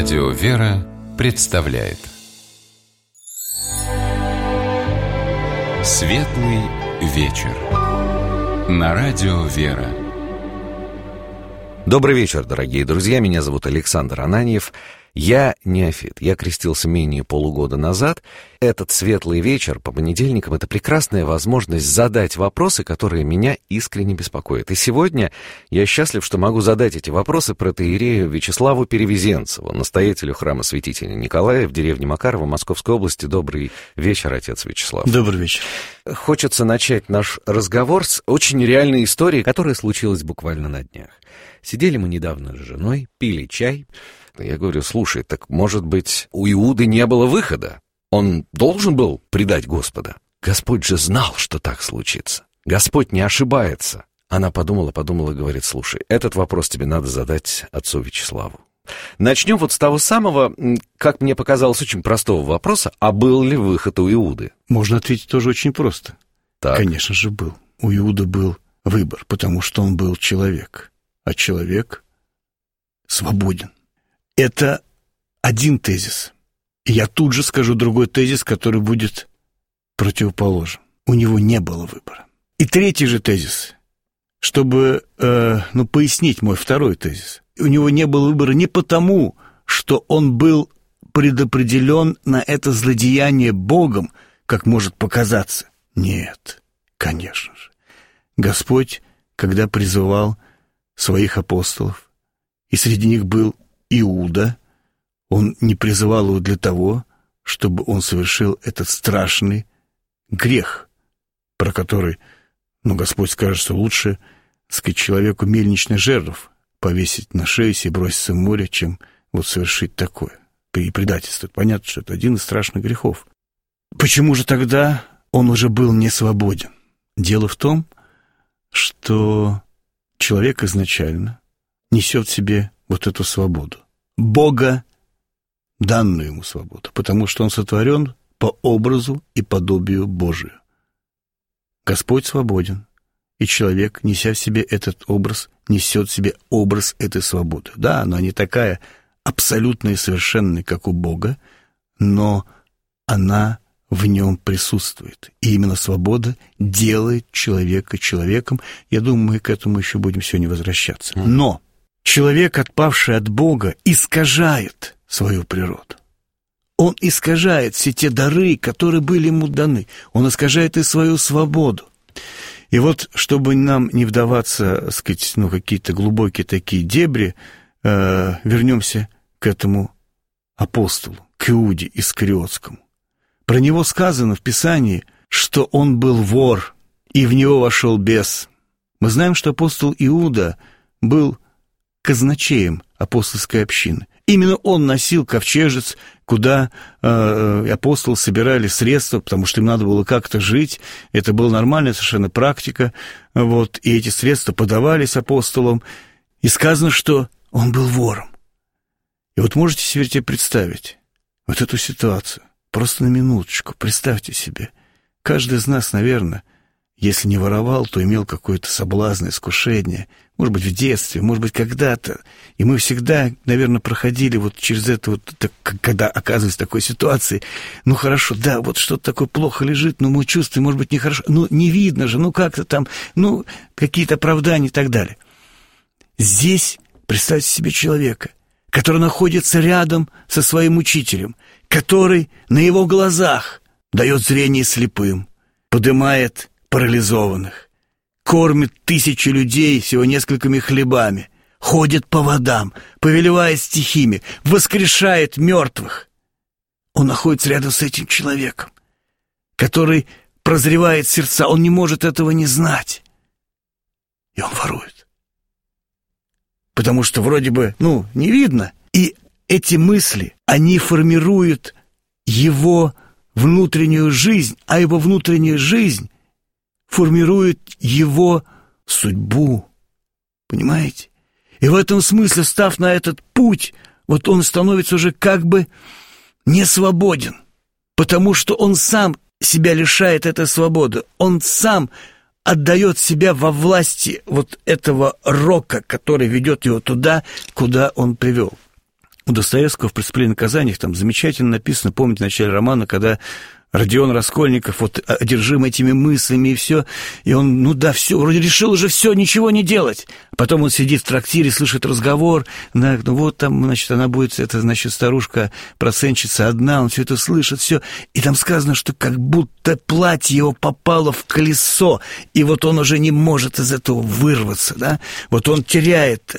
Радио «Вера» представляет Светлый вечер на Радио «Вера». Добрый вечер, дорогие друзья. Меня зовут Александр Ананьев. Я неофит. Я крестился менее полугода назад. Этот светлый вечер по понедельникам — это прекрасная возможность задать вопросы, которые меня искренне беспокоят. И сегодня я счастлив, что могу задать эти вопросы протоиерею Вячеславу Перевезенцеву, настоятелю храма святителя Николая в деревне Макарово Московской области. Добрый вечер, отец Вячеслав. Добрый вечер. Хочется начать наш разговор с очень реальной истории, которая случилась буквально на днях. Сидели мы недавно с женой, пили чай. Я говорю: слушай, так, может быть, у Иуды не было выхода? Он должен был предать Господа? Господь же знал, что так случится. Господь не ошибается. Она подумала, говорит: слушай, этот вопрос тебе надо задать отцу Вячеславу. Начнем вот с того самого, как мне показалось, очень простого вопроса: а был ли выход у Иуды? Можно ответить тоже очень просто. Так. Конечно же, был. У Иуды был выбор, потому что он был человек. А человек свободен. Это один тезис. И я тут же скажу другой тезис, который будет противоположен. У него не было выбора. И третий же тезис, чтобы пояснить мой второй тезис. У него не было выбора не потому, что он был предопределен на это злодеяние Богом, как может показаться. Нет, конечно же. Господь, когда призывал своих апостолов, и среди них был Иуда, он не призывал его для того, чтобы он совершил этот страшный грех, про который, Господь скажет, что лучше, человеку мельничных жертв повесить на шею и броситься в море, чем совершить такое. И предательство. Понятно, что это один из страшных грехов. Почему же тогда он уже был не свободен? Дело в том, что человек изначально несет в себе эту свободу. Бога данную ему свободу, потому что он сотворен по образу и подобию Божию. Господь свободен, и человек, неся в себе этот образ, несет в себе образ этой свободы. Да, она не такая абсолютная и совершенная, как у Бога, но она в нем присутствует. И именно свобода делает человека человеком. Я думаю, мы к этому еще будем сегодня возвращаться. Но человек, отпавший от Бога, искажает свою природу. Он искажает все те дары, которые были ему даны. Он искажает и свою свободу. И чтобы нам не вдаваться, какие-то глубокие такие дебри, вернемся к этому апостолу, к Иуде Искариотскому. Про него сказано в Писании, что он был вор, и в него вошел бес. Мы знаем, что апостол Иуда был казначеем апостольской общины. Именно он носил ковчежец, куда апостолы собирали средства, потому что им надо было как-то жить. Это была нормальная совершенно практика. И эти средства подавались апостолам. И сказано, что он был вором. И можете себе представить эту ситуацию. Просто на минуточку представьте себе. Каждый из нас, наверное, если не воровал, то имел какое-то соблазн, искушение. Может быть, в детстве, может быть, когда-то. И мы всегда, наверное, проходили через это, когда оказывались в такой ситуации. Хорошо, да, что-то такое плохо лежит, но мы чувствуем, может быть, нехорошо. Не видно же, как-то там, какие-то оправдания и так далее. Здесь представьте себе человека, который находится рядом со своим учителем, который на его глазах дает зрение слепым, поднимает парализованных, кормит тысячи людей всего несколькими хлебами, ходит по водам, повелевает стихиями, воскрешает мертвых. Он находится рядом с этим человеком, который прозревает сердца, он не может этого не знать. И он ворует. Потому что вроде бы, не видно. И эти мысли, они формируют его внутреннюю жизнь, а его внутренняя жизнь формирует его судьбу. Понимаете? И в этом смысле, став на этот путь, он становится уже как бы не свободен, потому что он сам себя лишает этой свободы. Он сам отдает себя во власти этого рока, который ведет его туда, куда он привел. У Достоевского в «Преступлении и наказаниях» там замечательно написано, помните, в начале романа, когда Родион Раскольников вот одержим этими мыслями и все, и он, все, вроде решил уже все, ничего не делать. Потом он сидит в трактире, слышит разговор, там, она будет, старушка процентщица одна, он все это слышит, все, и там сказано, что как будто платье его попало в колесо, и вот он уже не может из этого вырваться, да, вот он теряет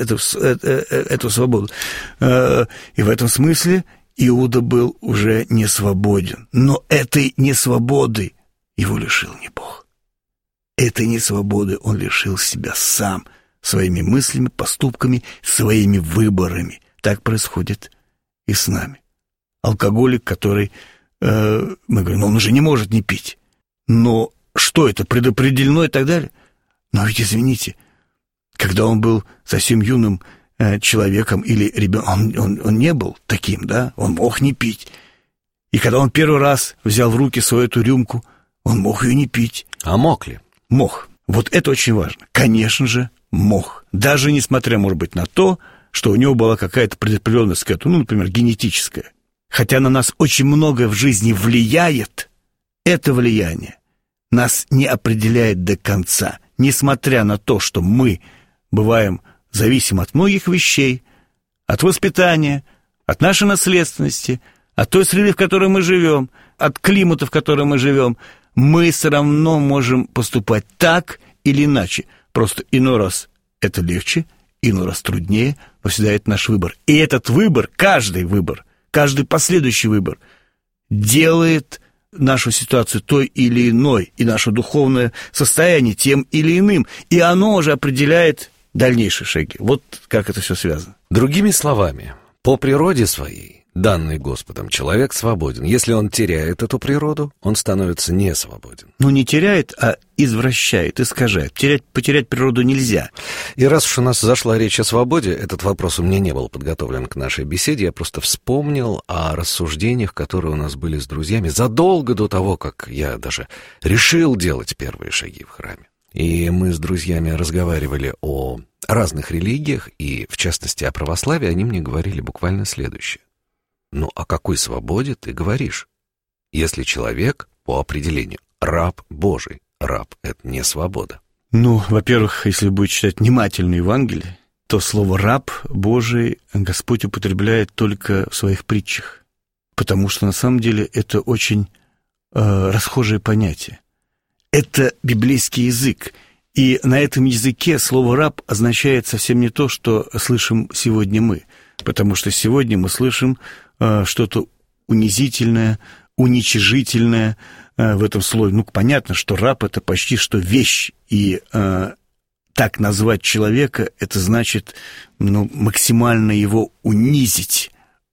эту свободу. И в этом смысле Иуда был уже не свободен. Но этой несвободы его лишил не Бог. Этой несвободы он лишил себя сам, своими мыслями, поступками, своими выборами. Так происходит и с нами. Алкоголик, который, мы говорим, он уже не может не пить. Но что это, предопределено и так далее? Но ведь, извините, когда он был совсем юным человеком или ребенком, он не был таким, да, он мог не пить. И когда он первый раз взял в руки свою эту рюмку, он мог ее не пить. А мог ли? Мог. Вот это очень важно. Конечно же, мог. Даже несмотря, может быть, на то, что у него была какая-то предопределенность к этому, например, генетическая. Хотя на нас очень многое в жизни влияет, это влияние нас не определяет до конца. Несмотря на то, что мы бываем зависим от многих вещей, от воспитания, от нашей наследственности, от той среды, в которой мы живем, от климата, в котором мы живем, мы все равно можем поступать так или иначе. Просто иной раз это легче, иной раз труднее, но всегда это наш выбор. И этот выбор, каждый последующий выбор делает нашу ситуацию той или иной, и наше духовное состояние тем или иным. И оно уже определяет дальнейшие шаги. Вот как это все связано. Другими словами, по природе своей, данной Господом, человек свободен. Если он теряет эту природу, он становится не свободен. Не теряет, а извращает, искажает. Потерять природу нельзя. И раз уж у нас зашла речь о свободе, этот вопрос у меня не был подготовлен к нашей беседе, я просто вспомнил о рассуждениях, которые у нас были с друзьями задолго до того, как я даже решил делать первые шаги в храме. И мы с друзьями разговаривали о разных религиях, и, в частности, о православии. Они мне говорили буквально следующее. О какой свободе ты говоришь? Если человек, по определению, раб Божий, раб — это не свобода. Во-первых, если будет читать внимательно Евангелие, то слово «раб Божий» Господь употребляет только в своих притчах, потому что, на самом деле, это очень расхожее понятие. Это библейский язык, и на этом языке слово «раб» означает совсем не то, что слышим сегодня мы, потому что сегодня мы слышим что-то унизительное, уничижительное в этом слове. Понятно, что раб — это почти что вещь, и так назвать человека — это значит максимально его унизить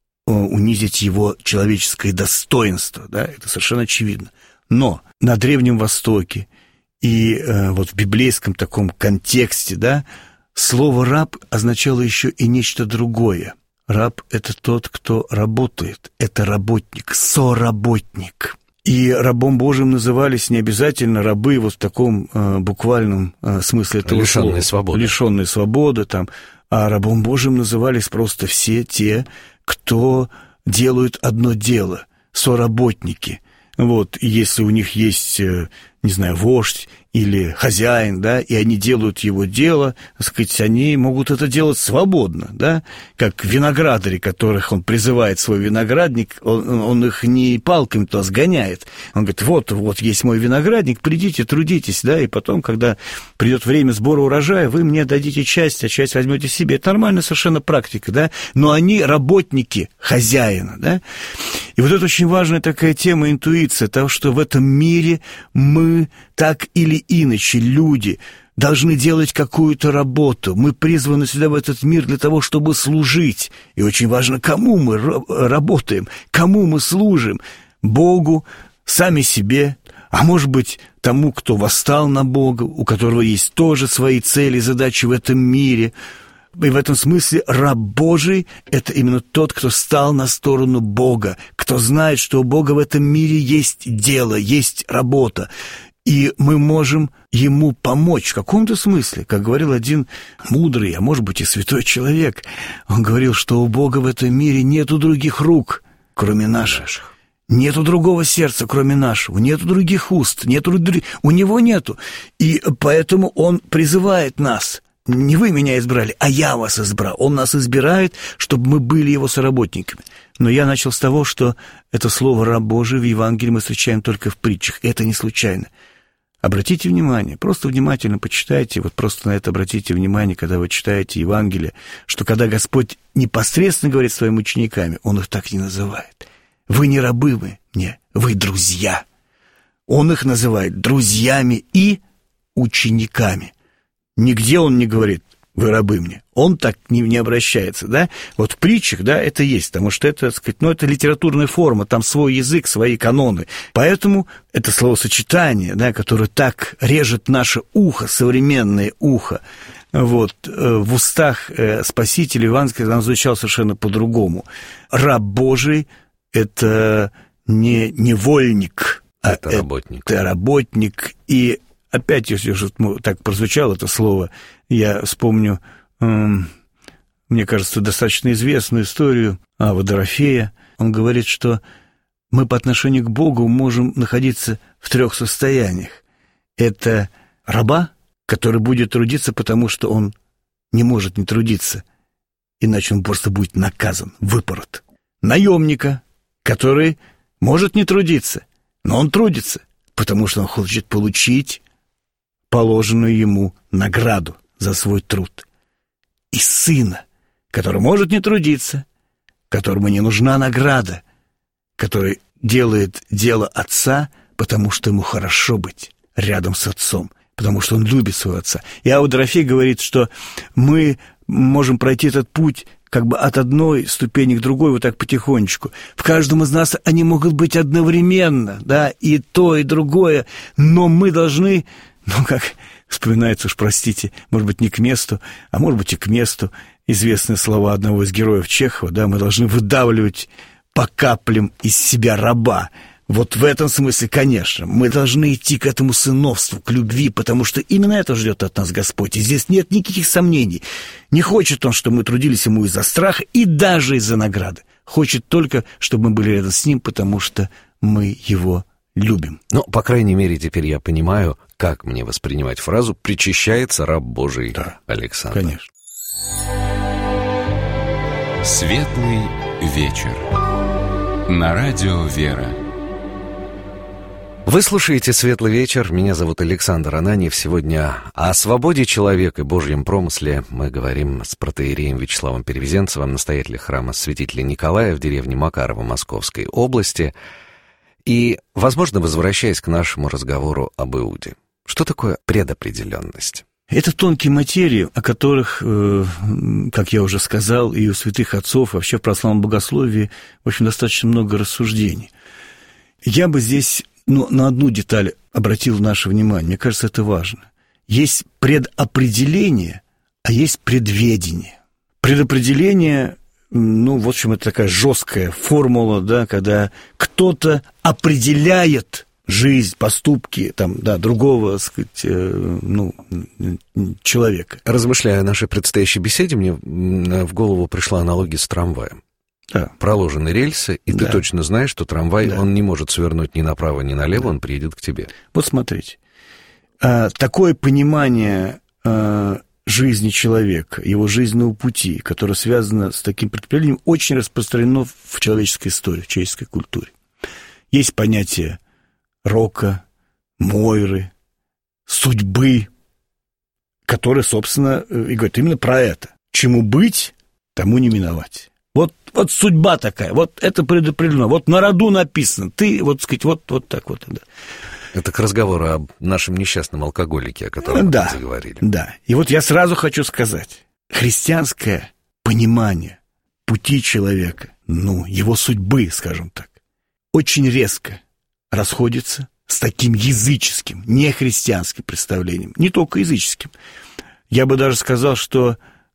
его человеческое достоинство, да, это совершенно очевидно. Но на Древнем Востоке и вот в библейском таком контексте, да, слово «раб» означало еще и нечто другое. Раб — это тот, кто работает, это работник, соработник. И рабом Божьим назывались не обязательно рабы вот в таком буквальном смысле этого лишенные слова. Свободы. Лишенные свободы, а рабом Божьим назывались просто все те, кто делают одно дело, соработники. И если у них есть, вождь или хозяин, да, и они делают его дело, они могут это делать свободно, да, как виноградари, которых он призывает свой виноградник, он их не палками-то сгоняет. Он говорит, вот есть мой виноградник, придите, трудитесь, да, и потом, когда придет время сбора урожая, вы мне дадите часть, а часть возьмете себе. Это нормальная совершенно практика, да, но они работники хозяина, да. И вот это очень важная такая тема, интуиция, того, что в этом мире мы так или иначе, люди, должны делать какую-то работу. Мы призваны сюда, в этот мир, для того, чтобы служить. И очень важно, кому мы работаем, кому мы служим. Богу, сами себе, а может быть, тому, кто восстал на Бога, у которого есть тоже свои цели и задачи в этом мире. И в этом смысле раб Божий — это именно тот, кто стал на сторону Бога, кто знает, что у Бога в этом мире есть дело, есть работа. И мы можем ему помочь в каком-то смысле. Как говорил один мудрый, а может быть и святой человек, он говорил, что у Бога в этом мире нету других рук, кроме наших. Нету другого сердца, кроме нашего. Нету других уст. У него нету. И поэтому он призывает нас. Не вы меня избрали, а я вас избрал. Он нас избирает, чтобы мы были его соработниками. Но я начал с того, что это слово «раб Божий» в Евангелии мы встречаем только в притчах. Это не случайно. Обратите внимание, просто внимательно почитайте, вот просто на это обратите внимание, когда вы читаете Евангелие, что когда Господь непосредственно говорит своим учениками, Он их так не называет. Вы не рабы мне, вы друзья. Он их называет друзьями и учениками. Нигде он не говорит, вы рабы мне. Он так не обращается, да? Вот в притчах, да, это есть, потому что это, так сказать, это литературная форма, там свой язык, свои каноны. Поэтому это словосочетание, да, которое так режет наше ухо, современное ухо, вот, в устах Спасителя евангельского оно звучало совершенно по-другому. Раб Божий — это не невольник, это работник. Это работник. И опять, если уже так прозвучало это слово, я вспомню, мне кажется, достаточно известную историю Ава Дорофея. Он говорит, что мы по отношению к Богу можем находиться в 3 состояниях. Это раба, который будет трудиться, потому что он не может не трудиться, иначе он просто будет наказан, выпорот. Наемника, который может не трудиться, но он трудится, потому что он хочет получить положенную ему награду за свой труд. И сына, который может не трудиться, которому не нужна награда, который делает дело отца, потому что ему хорошо быть рядом с отцом, потому что он любит своего отца. И Ава Дорофей говорит, что мы можем пройти этот путь как бы от одной ступени к другой, вот так потихонечку. В каждом из нас они могут быть одновременно, да, и то, и другое, но мы должны, как вспоминается, уж простите, может быть, не к месту, а может быть и к месту, известные слова одного из героев Чехова, да, мы должны выдавливать по каплям из себя раба. Вот в этом смысле, конечно, мы должны идти к этому сыновству, к любви, потому что именно это ждет от нас Господь. И здесь нет никаких сомнений. Не хочет Он, чтобы мы трудились Ему из-за страха и даже из-за награды. Хочет только, чтобы мы были рядом с Ним, потому что мы Его любим. Ну, по крайней мере, теперь я понимаю, как мне воспринимать фразу «причащается раб Божий Александр». Конечно. Светлый вечер. На радио «Вера». Вы слушаете «Светлый вечер». Меня зовут Александр Ананьев. Сегодня о свободе человека и Божьем промысле мы говорим с протоиереем Вячеславом Перевезенцевым, настоятелем храма святителя Николая в деревне Макарово Московской области. И, возможно, возвращаясь к нашему разговору об Иуде. Что такое предопределенность? Это тонкие материи, о которых, как я уже сказал, и у святых отцов, вообще в православном богословии, в общем, достаточно много рассуждений. Я бы здесь на одну деталь обратил наше внимание. Мне кажется, это важно. Есть предопределение, а есть предведение. Предопределение, в общем, это такая жесткая формула, да, когда кто-то определяет жизнь, поступки другого, так сказать, человека. Размышляя о нашей предстоящей беседе, мне в голову пришла аналогия с трамваем. Да. Проложены рельсы, и ты точно знаешь, что трамвай, он не может свернуть ни направо, ни налево, он приедет к тебе. Вот смотрите. Такое понимание жизни человека, его жизненного пути, которое связано с таким предопределением, очень распространено в человеческой истории, в человеческой культуре. Есть понятие рока, Мойры, судьбы, которые, собственно, и говорят именно про это. Чему быть, тому не миновать. Вот судьба такая, вот это предопределено, вот на роду написано, ты, вот сказать, вот так вот. Да. Это к разговору об нашем несчастном алкоголике, о котором мы заговорили. Да, и вот я сразу хочу сказать, христианское понимание пути человека, его судьбы, скажем так, очень резко расходится с таким языческим, нехристианским представлением, не только языческим. Я бы даже сказал, что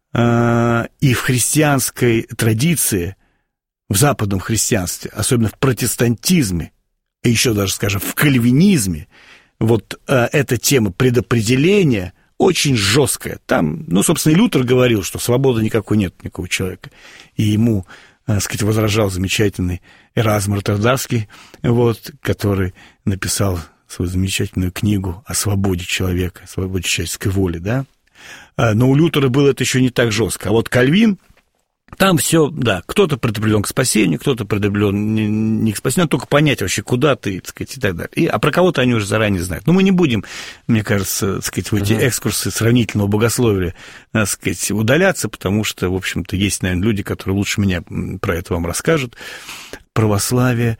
и в христианской традиции, в западном христианстве, особенно в протестантизме, и еще даже, скажем, в кальвинизме, вот эта тема предопределения очень жесткая. Там, собственно, и Лютер говорил, что свободы никакой нет никакого человека. И ему, так сказать, возражал замечательный Эразм Роттердамский, который написал свою замечательную книгу о свободе человека, о свободе человеческой воли, да. Но у Лютера было это еще не так жестко. А вот Кальвин, там все, да, кто-то предопределен к спасению, кто-то предопределен не к спасению, только понять вообще, куда ты, так сказать, и так далее. А про кого-то они уже заранее знают. Но мы не будем, мне кажется, так сказать, в эти экскурсы сравнительного богословия, так сказать, удаляться, потому что, в общем-то, есть, наверное, люди, которые лучше меня про это вам расскажут. Православие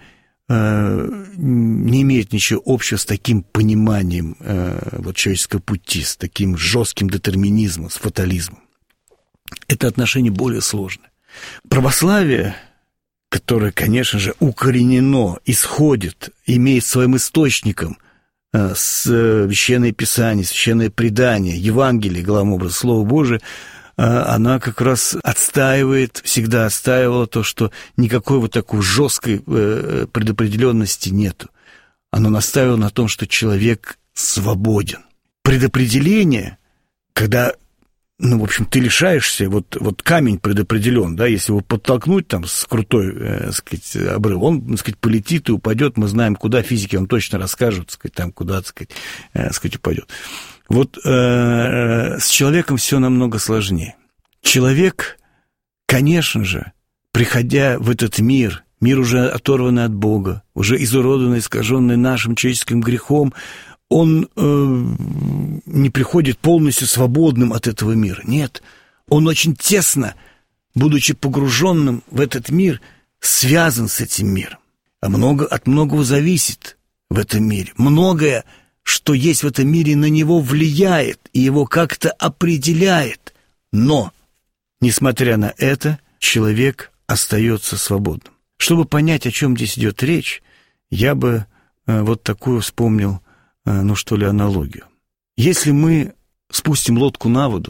не имеет ничего общего с таким пониманием человеческого пути, с таким жестким детерминизмом, с фатализмом. Это отношение более сложное. Православие, которое, конечно же, укоренено, исходит, имеет своим источником Священное Писание, Священное Предание, Евангелие, главным образом, Слово Божие, она как раз отстаивает, всегда отстаивала то, что никакой вот такой жесткой предопределенности нету. Оно настаивало на том, что человек свободен. Предопределение, когда, в общем, ты лишаешься, вот камень предопределен, да, если его подтолкнуть там с крутой, так сказать, обрыв, он, так сказать, полетит и упадет, мы знаем, куда, физики вам точно расскажут, так сказать, там, куда, так сказать, упадет. Вот с человеком все намного сложнее. Человек, конечно же, приходя в этот мир уже оторванный от Бога, уже изуродованный, искаженный нашим человеческим грехом, он не приходит полностью свободным от этого мира. Нет, он очень тесно, будучи погруженным в этот мир, связан с этим миром. А от многого зависит в этом мире. Многое, что есть в этом мире, на него влияет и его как-то определяет. Но, несмотря на это, человек остается свободным. Чтобы понять, о чем здесь идет речь, я бы вот такую вспомнил, аналогию. Если мы спустим лодку на воду,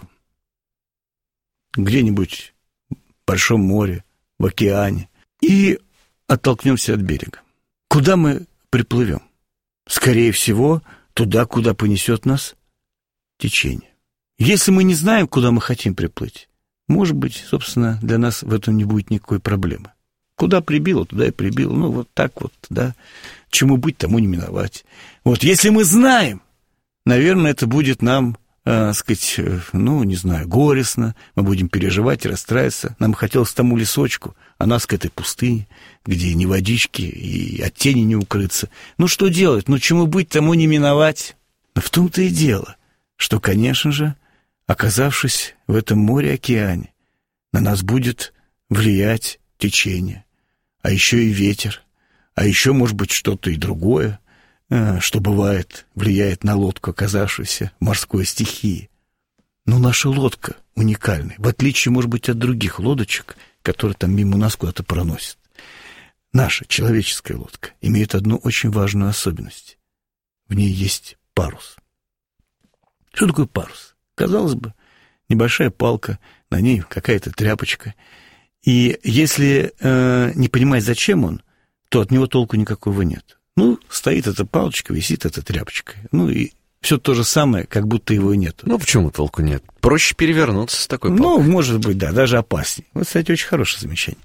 где-нибудь в большом море, в океане, и оттолкнемся от берега, куда мы приплывем? Скорее всего, туда, куда понесет нас течение. Если мы не знаем, куда мы хотим приплыть, может быть, собственно, для нас в этом не будет никакой проблемы. Куда прибило, туда и прибило. Вот так вот, да. Чему быть, тому не миновать. Если мы знаем, наверное, это будет нам, сказать, не знаю, горестно. Мы будем переживать и расстраиваться. Нам хотелось к тому лесочку, а нас к этой пустыне, где ни водички и от тени не укрыться. Что делать? Чему быть, тому не миновать. Но в том-то и дело, что, конечно же, оказавшись в этом море-океане, на нас будет влиять течение, а еще и ветер, а еще, может быть, что-то и другое, что бывает, влияет на лодку, оказавшуюся в морской стихии. Но наша лодка уникальная, в отличие, может быть, от других лодочек, которые там мимо нас куда-то проносят. Наша человеческая лодка имеет одну очень важную особенность. В ней есть парус. Что такое парус? Казалось бы, небольшая палка, на ней какая-то тряпочка. И если не понимать, зачем он, то от него толку никакого нет. Стоит эта палочка, висит эта тряпочка. И все то же самое, как будто его и нет. Почему толку нет? Проще перевернуться с такой палкой. Может быть, да, даже опаснее. Кстати, очень хорошее замечание.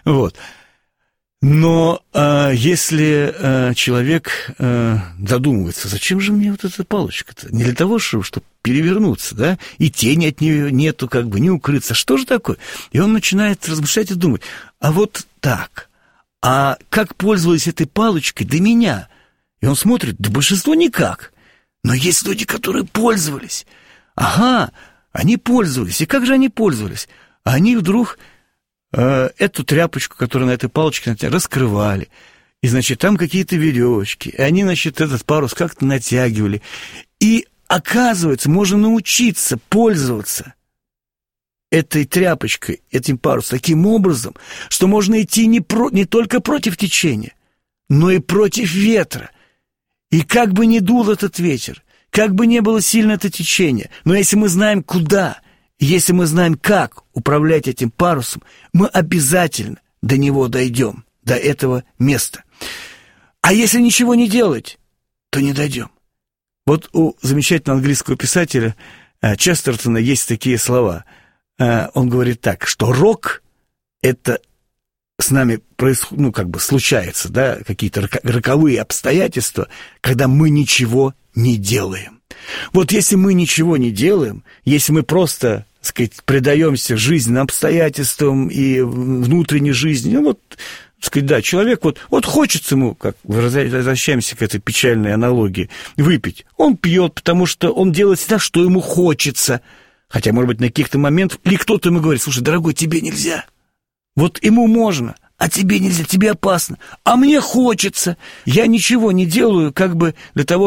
Но если человек задумывается, зачем же мне вот эта палочка-то? Не для того, чтобы перевернуться, да, и тени от нее нету, не укрыться. Что же такое? И он начинает размышлять и думать, а вот так, а как пользовались этой палочкой до меня? И он смотрит, да большинство никак. Но есть люди, которые пользовались. Ага, они пользовались. И как же они пользовались? Они вдруг эту тряпочку, которая на этой палочке, раскрывали. И, там какие-то веревочки. И они, этот парус как-то натягивали. И, оказывается, можно научиться пользоваться этой тряпочкой, этим парусом таким образом, что можно идти не только против течения, но и против ветра. И как бы ни дул этот ветер, как бы ни было сильно это течение, но если мы знаем куда, если мы знаем, как управлять этим парусом, мы обязательно до него дойдем, до этого места. А если ничего не делать, то не дойдем. Вот у замечательного английского писателя Честертона есть такие слова. Он говорит так, что рок — это с нами случается, да, какие-то роковые обстоятельства, когда мы ничего не делаем. Вот если мы ничего не делаем, если мы просто, так сказать, предаемся жизненным обстоятельствам и внутренней жизни, ну вот, так сказать, да, человек, вот хочется ему, как возвращаемся к этой печальной аналогии, выпить. Он пьет, потому что он делает всегда, что ему хочется. Хотя, может быть, на каких-то моментах, или кто-то ему говорит: слушай, дорогой, тебе нельзя. Вот ему можно, а тебе нельзя, тебе опасно. А мне хочется. Я ничего не делаю как бы для того,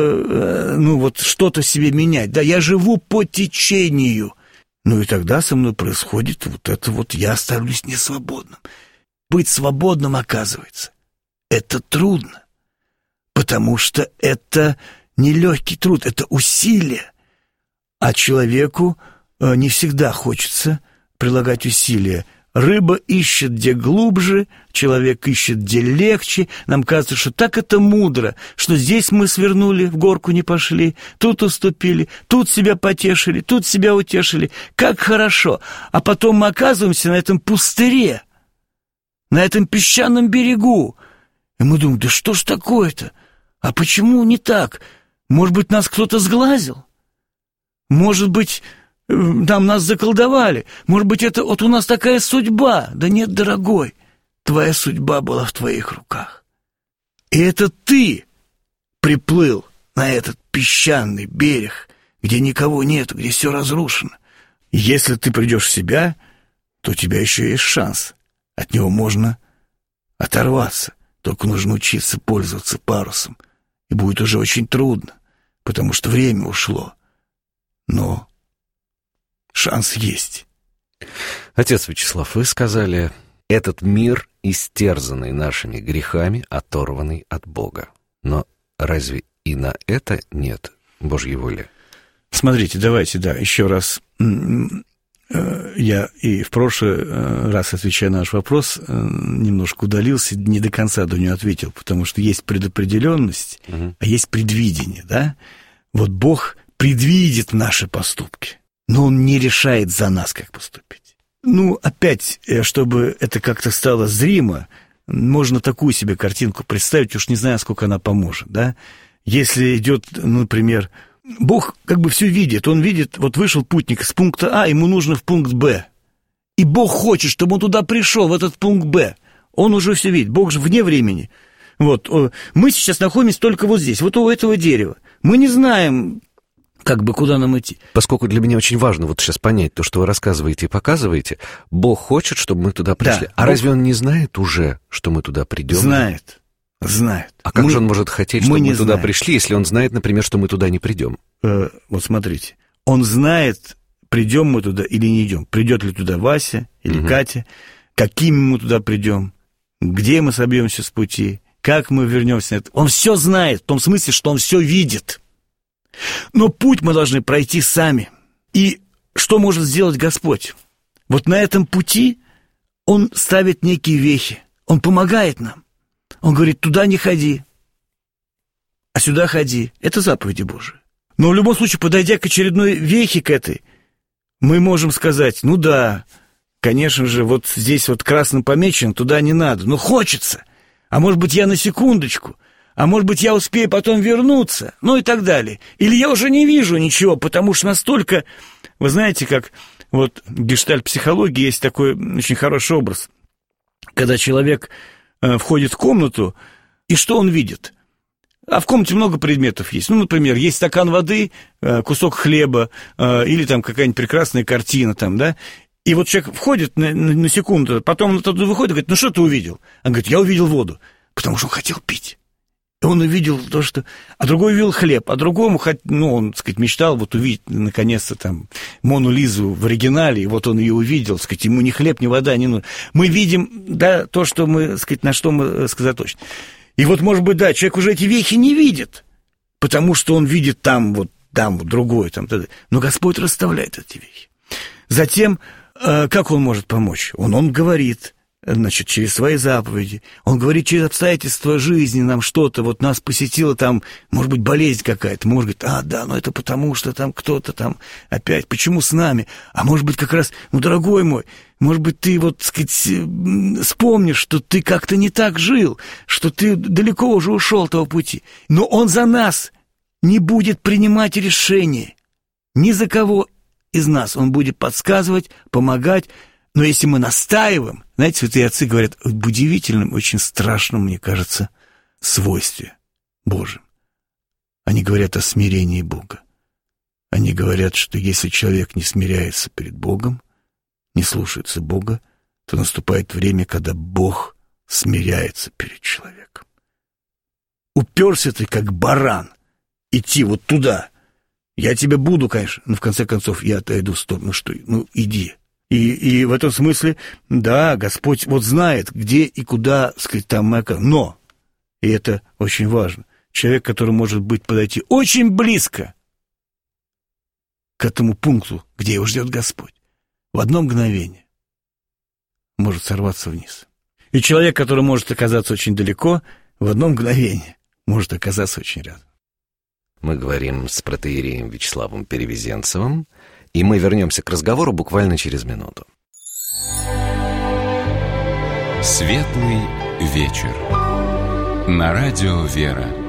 чтобы, что-то себе менять. Да, я живу по течению. Ну и тогда со мной происходит вот это вот, я становлюсь несвободным. Быть свободным, оказывается, это трудно, потому что это не легкий труд, это усилие. А человеку не всегда хочется прилагать усилия. Рыба ищет где глубже, человек ищет где легче. Нам кажется, что так это мудро, что здесь мы свернули, в горку не пошли, тут уступили, тут себя потешили, тут себя утешили. Как хорошо! А потом мы оказываемся на этом пустыре, на этом песчаном берегу. И мы думаем: да что ж такое-то? А почему не так? Может быть, нас кто-то сглазил? Может быть, нас заколдовали? Может быть, это вот у нас такая судьба? Да нет, дорогой, твоя судьба была в твоих руках. И это ты приплыл на этот песчаный берег, где никого нету, где все разрушено. И если ты придешь в себя, то у тебя еще есть шанс. От него можно оторваться. Только нужно учиться пользоваться парусом. И будет уже очень трудно, потому что время ушло. Но шанс есть. Отец Вячеслав, вы сказали, этот мир, истерзанный нашими грехами, оторванный от Бога. Но разве и на это нет Божьей воли? Смотрите, давайте, еще раз. Я и в прошлый раз, отвечая на наш вопрос, немножко удалился, не до конца до него ответил, потому что есть предопределенность, а есть предвидение, да? Вот Бог предвидит наши поступки, но Он не решает за нас, как поступить. Опять, чтобы это как-то стало зримо, можно такую себе картинку представить, уж не знаю, сколько она поможет, да? Если идет, например, Бог как бы все видит, Он видит, вот вышел путник из пункта А, ему нужно в пункт Б. И Бог хочет, чтобы он туда пришел, в этот пункт Б. Он уже все видит, Бог же вне времени. Вот, мы сейчас находимся только вот здесь, вот у этого дерева. Мы не знаем, как бы, куда нам идти. Поскольку для меня очень важно вот сейчас понять то, что вы рассказываете и показываете, Бог хочет, чтобы мы туда пришли. А Бог... разве Он не знает уже, что мы туда придем? Знает. А как же Он может хотеть, чтобы мы туда пришли, если Он знает, например, что мы туда не придем? Вот смотрите, Он знает, придем мы туда или не идем. Придет ли туда Вася или Катя, какими мы туда придем, где мы собьемся с пути, как мы вернемся. Он все знает, в том смысле, что Он все видит. Но путь мы должны пройти сами. И что может сделать Господь? Вот на этом пути Он ставит некие вехи, Он помогает нам. Он говорит: туда не ходи, а сюда ходи. Это заповеди Божии. Но в любом случае, подойдя к очередной вехе к этой, мы можем сказать: ну да, конечно же, вот здесь вот красным помечен, туда не надо, но хочется. А может быть, я на секундочку, а может быть, я успею потом вернуться, ну и так далее. Или я уже не вижу ничего, потому что настолько, вы знаете, как вот в гештальт-психологии есть такой очень хороший образ, когда человек входит в комнату, и что он видит? А в комнате много предметов есть. Например, есть стакан воды, кусок хлеба, или там какая-нибудь прекрасная картина, там, да? И вот человек входит на секунду, потом он оттуда выходит и говорит: ну что ты увидел? Он говорит: я увидел воду, потому что он хотел пить. И он увидел то, что... А другой увидел хлеб, а другому, он, так сказать, мечтал вот увидеть, наконец-то, там, Мону Лизу в оригинале, и вот он ее увидел, так сказать, ему ни хлеб, ни вода не нужно. Мы видим, да, то, что мы, так сказать, на что мы сосредоточены. И вот, может быть, да, человек уже эти вехи не видит, потому что он видит там другое, там, но Господь расставляет эти вехи. Затем, как Он может помочь? Он говорит, значит, через свои заповеди. Он говорит через обстоятельства жизни нам что-то. Вот нас посетила там, может быть, болезнь какая-то. Может быть, да, но это потому, что там кто-то там опять. Почему с нами? А может быть, как раз, дорогой мой, может быть, ты вот, так сказать, вспомнишь, что ты как-то не так жил, что ты далеко уже ушел того пути. Но он за нас не будет принимать решения. Ни за кого из нас. Он будет подсказывать, помогать. Но если мы настаиваем, знаете, святые отцы говорят об удивительном, очень страшном, мне кажется, свойстве Божьем. Они говорят о смирении Бога. Они говорят, что если человек не смиряется перед Богом, не слушается Бога, то наступает время, когда Бог смиряется перед человеком. Уперся ты, как баран, идти вот туда. Я тебя буду, конечно, но в конце концов я отойду в сторону. Иди. И в этом смысле, да, Господь вот знает, где и куда, сказать, там моя... Но, и это очень важно, человек, который может подойти очень близко к этому пункту, где его ждет Господь, в одно мгновение может сорваться вниз. И человек, который может оказаться очень далеко, в одно мгновение может оказаться очень рядом. Мы говорим с протоиереем Вячеславом Перевезенцевым, и мы вернемся к разговору буквально через минуту. Светлый вечер. На радио «Вера».